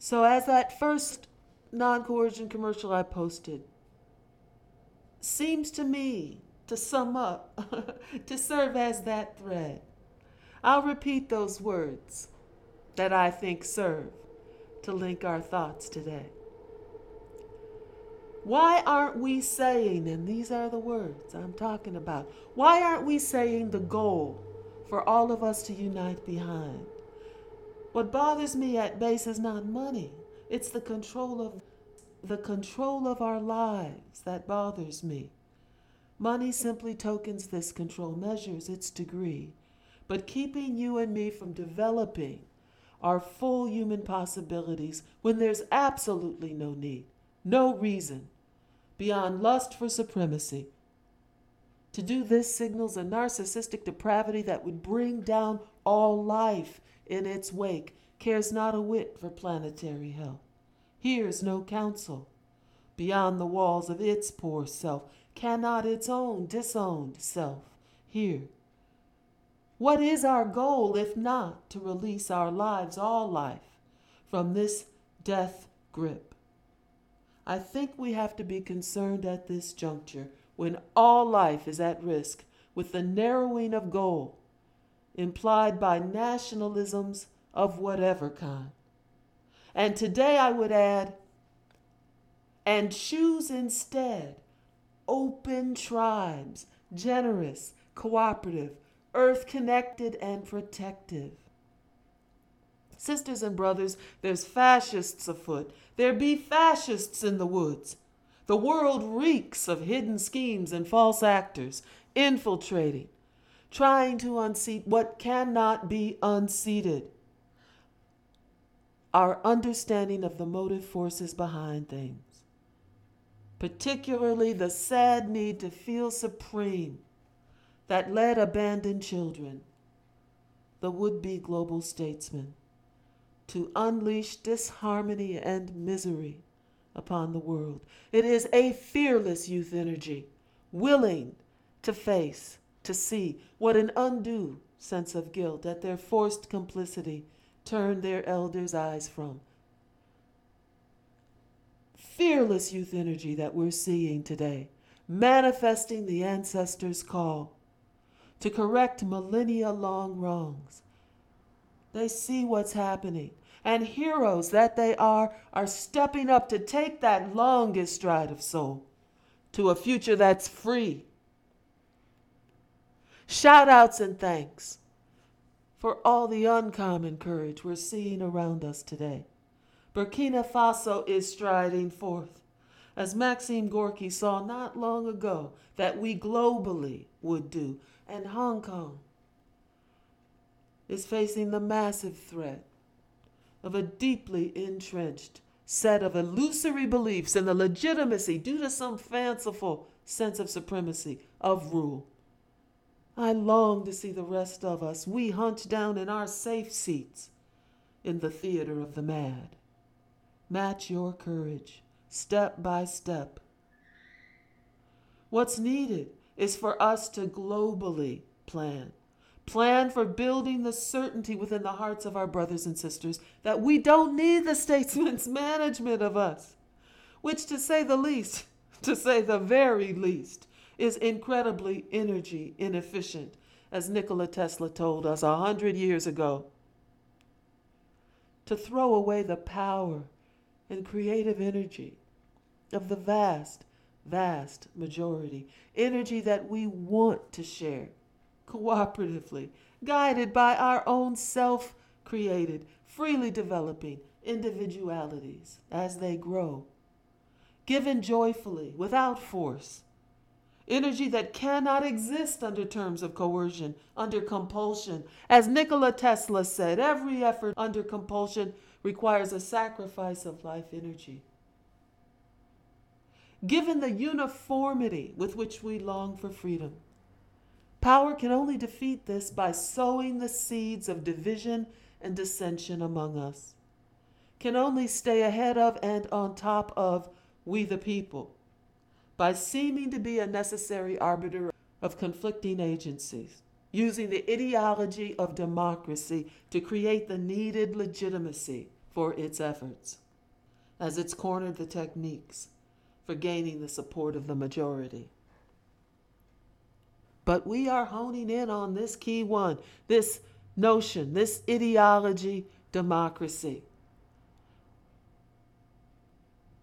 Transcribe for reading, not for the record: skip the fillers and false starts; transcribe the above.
So as that first non-coercion commercial I posted seems to me to sum up, to serve as that thread, I'll repeat those words that I think serve to link our thoughts today. Why aren't we saying, and these are the words I'm talking about, why aren't we saying the goal for all of us to unite behind? What bothers me at base is not money. It's the control of our lives that bothers me. Money simply tokens this control, measures its degree, but keeping you and me from developing our full human possibilities when there's absolutely no need, no reason, beyond lust for supremacy. To do this signals a narcissistic depravity that would bring down all life in its wake, cares not a whit for planetary health, hears no counsel beyond the walls of its poor self, cannot its own disowned self hear. What is our goal if not to release our lives, all life, from this death grip? I think we have to be concerned at this juncture, when all life is at risk, with the narrowing of goal implied by nationalisms of whatever kind. And today I would add, and choose instead open tribes, generous, cooperative, earth-connected, and protective. Sisters and brothers, there's fascists afoot. There be fascists in the woods. The world reeks of hidden schemes and false actors, infiltrating, trying to unseat what cannot be unseated. Our understanding of the motive forces behind things, particularly the sad need to feel supreme that led abandoned children, the would-be global statesman, to unleash disharmony and misery upon the world. It is a fearless youth energy, willing to face, to see what an undue sense of guilt at their forced complicity turned their elders' eyes from. Fearless youth energy that we're seeing today, manifesting the ancestors' call to correct millennia-long wrongs. They see what's happening, and heroes that they are stepping up to take that longest stride of soul to a future that's free. Shout outs and thanks for all the uncommon courage we're seeing around us today. Burkina Faso is striding forth, as Maxime Gorky saw not long ago that we globally would do, and Hong Kong is facing the massive threat of a deeply entrenched set of illusory beliefs in the legitimacy, due to some fanciful sense of supremacy, of rule. I long to see the rest of us, we hunched down in our safe seats in the theater of the mad. Match your courage, step by step. What's needed is for us to globally plan. Plan for building the certainty within the hearts of our brothers and sisters that we don't need the statesman's management of us, which, to say the least, to say the very least, is incredibly energy inefficient, as Nikola Tesla told us 100 years ago. To throw away the power and creative energy of the vast, vast majority, energy that we want to share cooperatively, guided by our own self-created, freely developing individualities as they grow, given joyfully, without force. Energy that cannot exist under terms of coercion, under compulsion. As Nikola Tesla said, every effort under compulsion requires a sacrifice of life energy. Given the uniformity with which we long for freedom, power can only defeat this by sowing the seeds of division and dissension among us. Can only stay ahead of and on top of we the people by seeming to be a necessary arbiter of conflicting agencies, using the ideology of democracy to create the needed legitimacy for its efforts, as it's cornered the techniques for gaining the support of the majority. But we are honing in on this key one, this notion, this ideology, democracy.